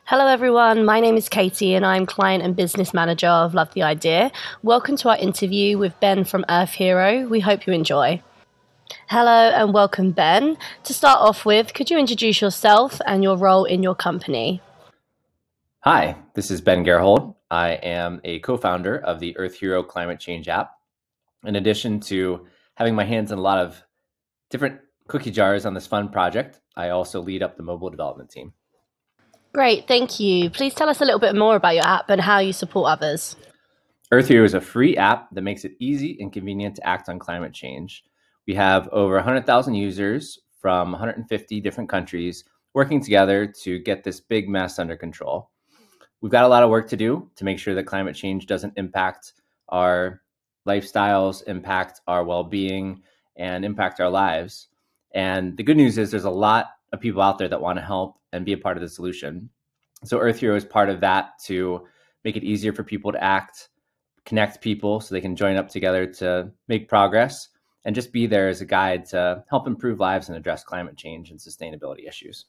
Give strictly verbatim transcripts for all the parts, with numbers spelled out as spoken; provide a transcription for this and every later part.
Hello, everyone. My name is Katie, and I'm Client and Business Manager of Love the Idea. Welcome to our interview with Ben from Earth Hero. We hope you enjoy. Hello, and welcome, Ben. To start off with, could you introduce yourself and your role in your company? Hi, this is Ben Gerhold. I am a co-founder of the Earth Hero Climate Change app. In addition to having my hands in a lot of different cookie jars on this fun project, I also lead up the mobile development team. Great, thank you. Please tell us a little bit more about your app and how you support others. Earth Hero is a free app that makes it easy and convenient to act on climate change. We have over one hundred thousand users from one hundred fifty different countries working together to get this big mess under control. We've got a lot of work to do to make sure that climate change doesn't impact our lifestyles, impact our well-being, and impact our lives. And the good news is there's a lot of people out there that want to help and be a part of the solution. So Earth Hero is part of that to make it easier for people to act, connect people so they can join up together to make progress, and just be there as a guide to help improve lives and address climate change and sustainability issues.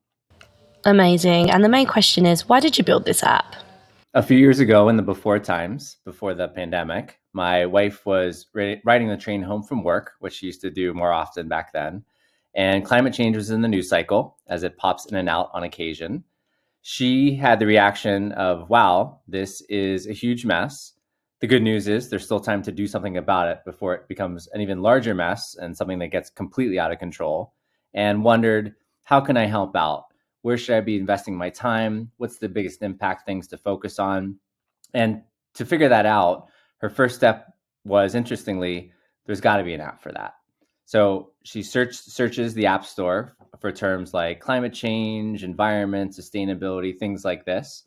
Amazing. And the main question is, why did you build this app? A few years ago in the before times, before the pandemic, my wife was ri- riding the train home from work, which she used to do more often back then. And climate change was in the news cycle as it pops in and out on occasion. She had the reaction of, wow, this is a huge mess. The good news is there's still time to do something about it before it becomes an even larger mess and something that gets completely out of control, and wondered, how can I help out? Where should I be investing my time? What's the biggest impact things to focus on? And to figure that out, her first step was, interestingly, there's got to be an app for that. So she search, searches the App Store for terms like climate change, environment, sustainability, things like this,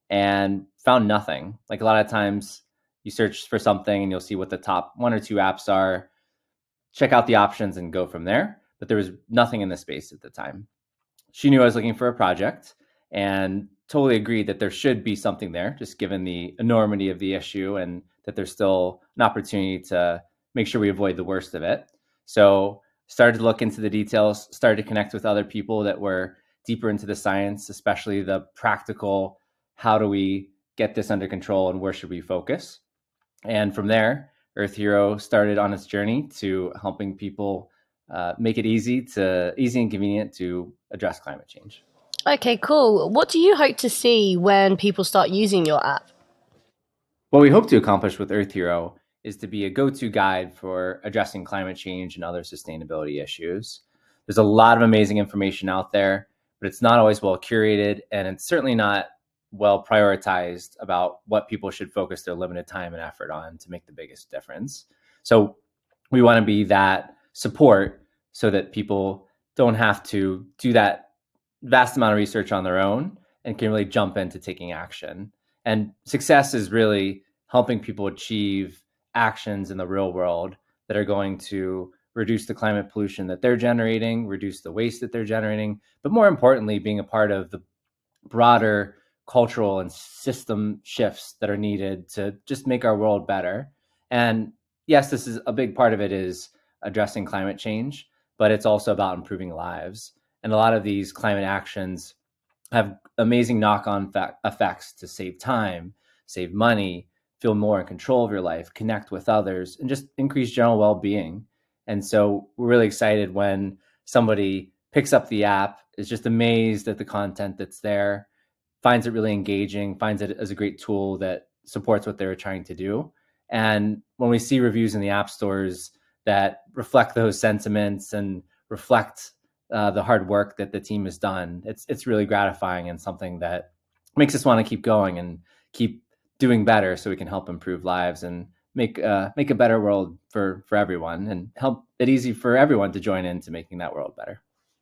and found nothing. Like a lot of times you search for something and you'll see what the top one or two apps are, check out the options and go from there. But there was nothing in the space at the time. She knew I was looking for a project and totally agreed that there should be something there, just given the enormity of the issue and that there's still an opportunity to make sure we avoid the worst of it. So started to look into the details, started to connect with other people that were deeper into the science, especially the practical, how do we get this under control and where should we focus? And from there, Earth Hero started on its journey to helping people uh, make it easy to easy and convenient to address climate change. Okay, cool. What do you hope to see when people start using your app? What we hope to accomplish with Earth Hero is to be a go-to guide for addressing climate change and other sustainability issues. There's a lot of amazing information out there, but it's not always well curated, and it's certainly not well prioritized about what people should focus their limited time and effort on to make the biggest difference. So we want to be that support so that people don't have to do that vast amount of research on their own and can really jump into taking action. And success is really helping people achieve actions in the real world that are going to reduce the climate pollution that they're generating, reduce the waste that they're generating, but more importantly, being a part of the broader cultural and system shifts that are needed to just make our world better. And yes, this is a big part of it is addressing climate change, but it's also about improving lives. And a lot of these climate actions have amazing knock-on fa- effects to save time, save money, feel more in control of your life, connect with others, and just increase general well-being. And so we're really excited when somebody picks up the app, is just amazed at the content that's there, finds it really engaging, finds it as a great tool that supports what they were trying to do. And when we see reviews in the app stores that reflect those sentiments and reflect uh, the hard work that the team has done, it's it's really gratifying and something that makes us want to keep going and keep doing better so we can help improve lives and make uh, make a better world for for everyone and help it easy for everyone to join into making that world better.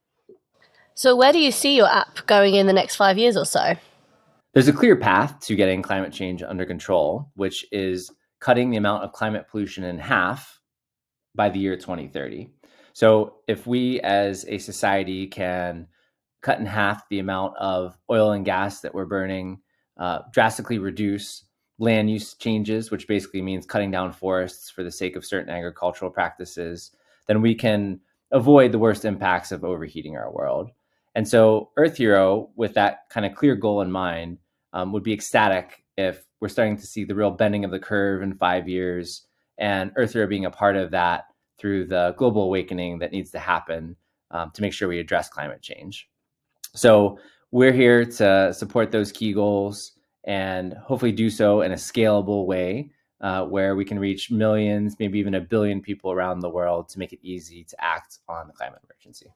So, where do you see your app going in the next five years or so? There's a clear path to getting climate change under control, which is cutting the amount of climate pollution in half by the year twenty thirty. So if we as a society can cut in half the amount of oil and gas that we're burning, uh, drastically reduce land use changes, which basically means cutting down forests for the sake of certain agricultural practices, then we can avoid the worst impacts of overheating our world. And so Earth Hero, with that kind of clear goal in mind, um, would be ecstatic if we're starting to see the real bending of the curve in five years and Earth Hero being a part of that through the global awakening that needs to happen um, to make sure we address climate change. So we're here to support those key goals and hopefully do so in a scalable way uh, where we can reach millions, maybe even a billion people around the world to make it easy to act on the climate emergency.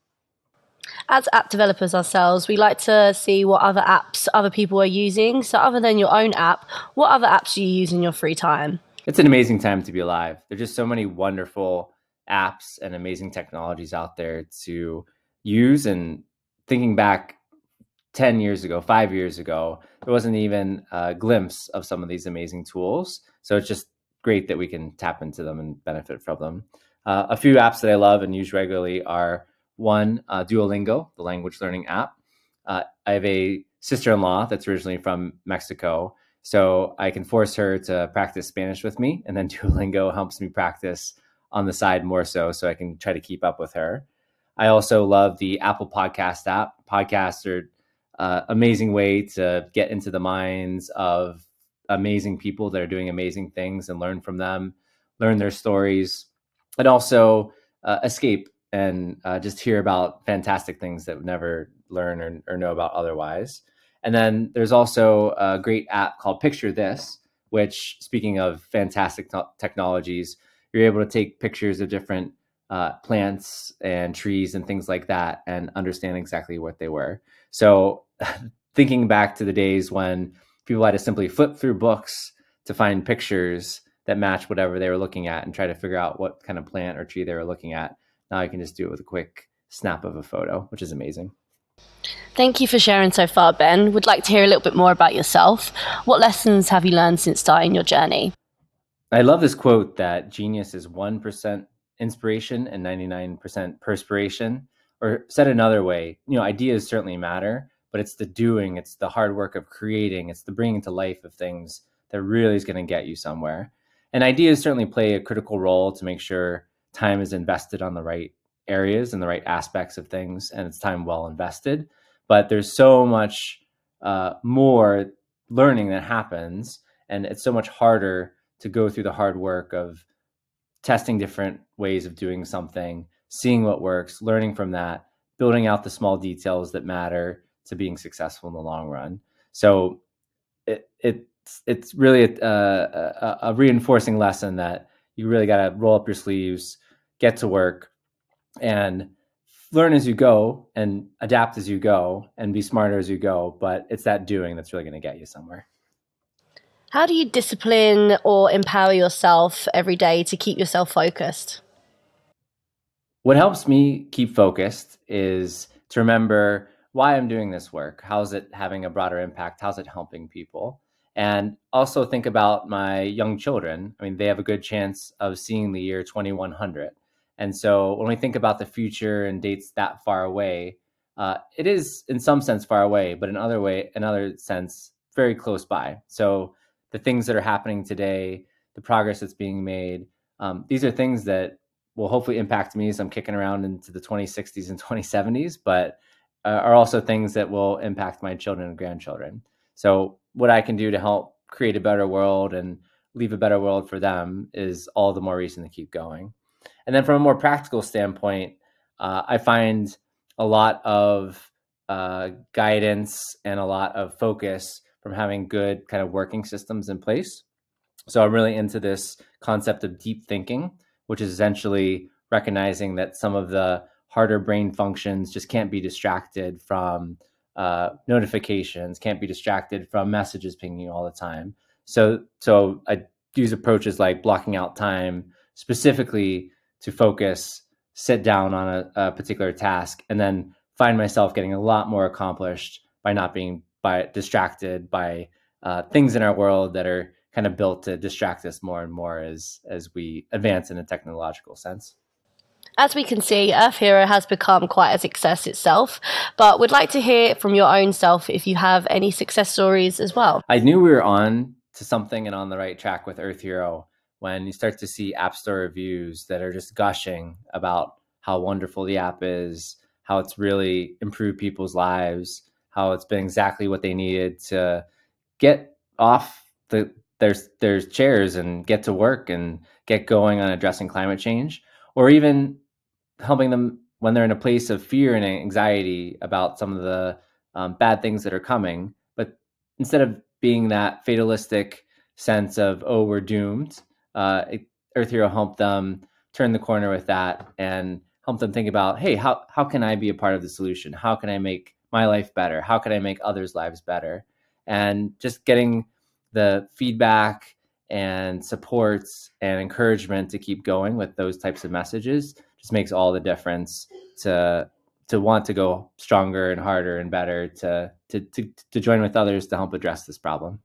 As app developers ourselves, we like to see what other apps other people are using. So other than your own app, what other apps do you use in your free time? It's an amazing time to be alive. There's just so many wonderful apps and amazing technologies out there to use. And thinking back ten years ago, five years ago, there wasn't even a glimpse of some of these amazing tools. So it's just great that we can tap into them and benefit from them. Uh, a few apps that I love and use regularly are one, uh, Duolingo, the language learning app. Uh, I have a sister-in-law that's originally from Mexico, so I can force her to practice Spanish with me, and then Duolingo helps me practice on the side more so, so I can try to keep up with her. I also love the Apple Podcast app. Podcasts are uh, amazing way to get into the minds of amazing people that are doing amazing things and learn from them, learn their stories, and also uh, escape and uh, just hear about fantastic things that we never learn or, or know about otherwise. And then there's also a great app called Picture This, which, speaking of fantastic t- technologies, you're able to take pictures of different uh, plants and trees and things like that and understand exactly what they were. So thinking back to the days when people had to simply flip through books to find pictures that match whatever they were looking at and try to figure out what kind of plant or tree they were looking at. Now I can just do it with a quick snap of a photo, which is amazing. Thank you for sharing so far, Ben. Would like to hear a little bit more about yourself. What lessons have you learned since starting your journey? I love this quote that genius is one percent inspiration and ninety-nine percent perspiration. Or said another way, you know, ideas certainly matter, but it's the doing, it's the hard work of creating, it's the bringing to life of things that really is going to get you somewhere. And ideas certainly play a critical role to make sure time is invested on the right areas and the right aspects of things, and it's time well invested. But there's so much uh, more learning that happens, and it's so much harder to go through the hard work of testing different ways of doing something, seeing what works, learning from that, building out the small details that matter to being successful in the long run. So it, it's it's really a, a, a reinforcing lesson that you really got to roll up your sleeves, get to work, and learn as you go and adapt as you go and be smarter as you go. But it's that doing that's really going to get you somewhere. How do you discipline or empower yourself every day to keep yourself focused? What helps me keep focused is to remember why I'm doing this work. How's it having a broader impact? How's it helping people? And also think about my young children. I mean, they have a good chance of seeing the year twenty-one hundred. And so when we think about the future and dates that far away, uh, it is in some sense far away, but in other way, another sense, very close by. So the things that are happening today, the progress that's being made, um, these are things that will hopefully impact me as I'm kicking around into the twenty sixties and twenty seventies, but uh, are also things that will impact my children and grandchildren. So what I can do to help create a better world and leave a better world for them is all the more reason to keep going. And then from a more practical standpoint, uh, I find a lot of uh, guidance and a lot of focus from having good kind of working systems in place. So I'm really into this concept of deep thinking, which is essentially recognizing that some of the harder brain functions just can't be distracted from uh, notifications, can't be distracted from messages pinging all the time. So, so I use approaches like blocking out time specifically to focus, sit down on a, a particular task, and then find myself getting a lot more accomplished by not being by distracted by uh, things in our world that are kind of built to distract us more and more as as we advance in a technological sense. As we can see, Earth Hero has become quite a success itself, but we'd like to hear from your own self if you have any success stories as well. I knew we were on to something and on the right track with Earth Hero when you start to see App Store reviews that are just gushing about how wonderful the app is, how it's really improved people's lives, how it's been exactly what they needed to get off the their, their chairs and get to work and get going on addressing climate change, or even helping them when they're in a place of fear and anxiety about some of the um, bad things that are coming. But instead of being that fatalistic sense of, oh, we're doomed, uh, Earth Hero helped them turn the corner with that and help them think about, hey, how, how can I be a part of the solution? How can I make my life better? How can I make others' lives better? And just getting the feedback and supports and encouragement to keep going with those types of messages just makes all the difference to to want to go stronger and harder and better to to to, to join with others to help address this problem.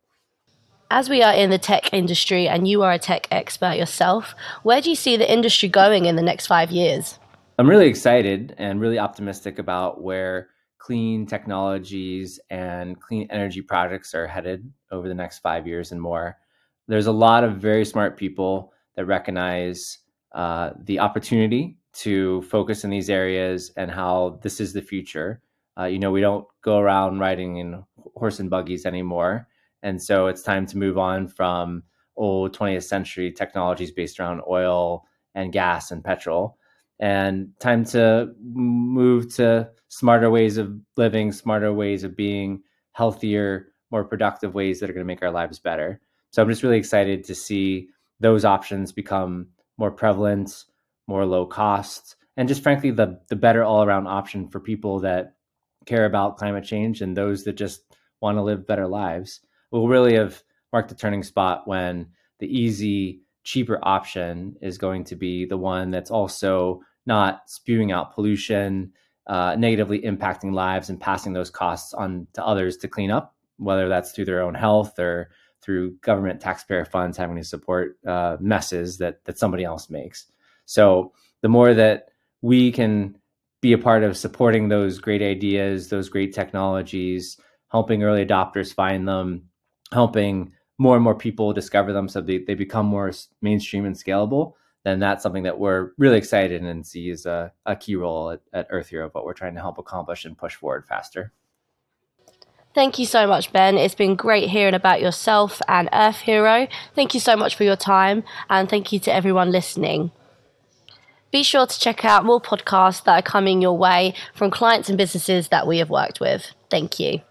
As we are in the tech industry and you are a tech expert yourself, where do you see the industry going in the next five years? I'm really excited and really optimistic about where clean technologies and clean energy projects are headed over the next five years and more. There's a lot of very smart people that recognize uh, the opportunity to focus in these areas and how this is the future. Uh, you know, we don't go around riding in horse and buggies anymore. And so it's time to move on from old twentieth century technologies based around oil and gas and petrol, and time to move to smarter ways of living, smarter ways of being, healthier, more productive ways that are going to make our lives better. So I'm just really excited to see those options become more prevalent, more low cost, and just frankly, the, the better all around option for people that care about climate change and those that just want to live better lives. We'll really have marked a turning spot when the easy, cheaper option is going to be the one that's also not spewing out pollution, uh, negatively impacting lives and passing those costs on to others to clean up, whether that's through their own health or through government taxpayer funds having to support uh, messes that that somebody else makes. So the more that we can be a part of supporting those great ideas, those great technologies, helping early adopters find them, helping more and more people discover them so they, they become more mainstream and scalable, then that's something that we're really excited and see as a, a key role at, at Earth Hero, but we're trying to help accomplish and push forward faster. Thank you so much, Ben. It's been great hearing about yourself and Earth Hero. Thank you so much for your time, and thank you to everyone listening. Be sure to check out more podcasts that are coming your way from clients and businesses that we have worked with. Thank you.